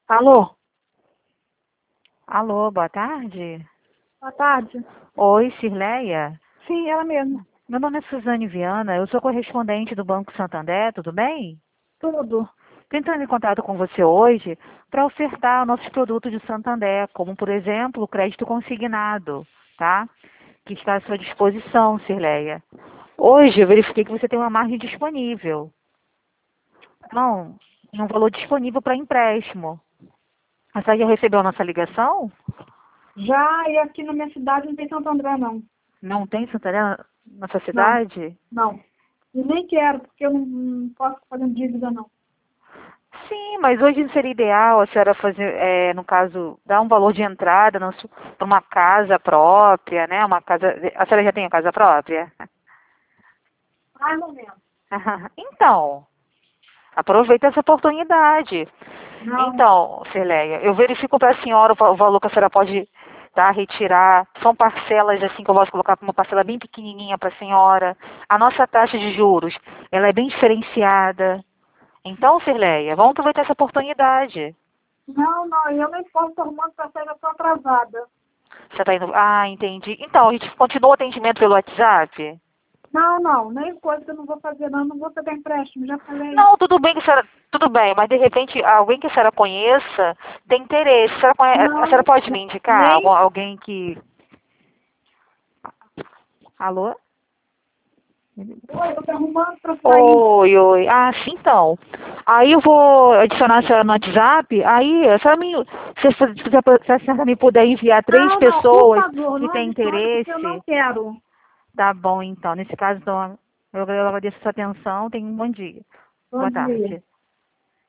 Alô, Alô, boa tarde. boa tarde. Oi, Cirleia. Sim, ela mesma. Meu nome é Suzane Viana, eu sou correspondente do Banco Santander, tudo bem? Tudo. Estou entrando em contato com você hoje para ofertar nossos produtos de Santander, como, por exemplo, o crédito consignado, tá? Que está à sua disposição, Cirleia. Hoje eu verifiquei que você tem uma margem disponível. Não, um valor disponível para empréstimo. Você já recebeu a nossa ligação? Já, e aqui na minha cidade não tem Santo André, não. Não tem Santander na sua Não, cidade? não. E nem quero, porque eu não posso fazer dívida, não. Sim, mas hoje não seria ideal a senhora fazer, no caso, dar um valor de entrada para uma casa própria, né? Uma casa. A senhora já tem a casa própria? Mais ou menos. Então, aproveita essa oportunidade. Não, Então, Cirleia, eu verifico para a senhora o valor que a senhora pode retirar. São parcelas assim que eu posso colocar uma parcela bem pequenininha para a senhora. A nossa taxa de juros, ela é bem diferenciada. Então, Cirleia, vamos aproveitar essa oportunidade. não, eu nem posso estar arrumando para sair, eu estou atrasada. Você está indo. Ah, entendi. Então, a gente continua o atendimento pelo WhatsApp? Não, nem coisa que eu não vou fazer, não. Não vou pegar empréstimo, já falei. Não, tudo bem que a senhora. Tudo bem, mas de repente alguém que a senhora conheça tem interesse. A senhora Não, pode me indicar nem. alguém que. Alô? Oi, eu estou arrumando para sair. Oi, oi. Ah, sim, então. Aí eu vou adicionar a senhora no WhatsApp. Aí, a senhora me, se a senhora me puder enviar três Não, por pessoas favor, que não têm adicione, porque eu não interesse, quero. tá bom, então. Nesse caso, então, eu agradeço a sua atenção. Tenha um bom dia. Bom Boa dia. tarde.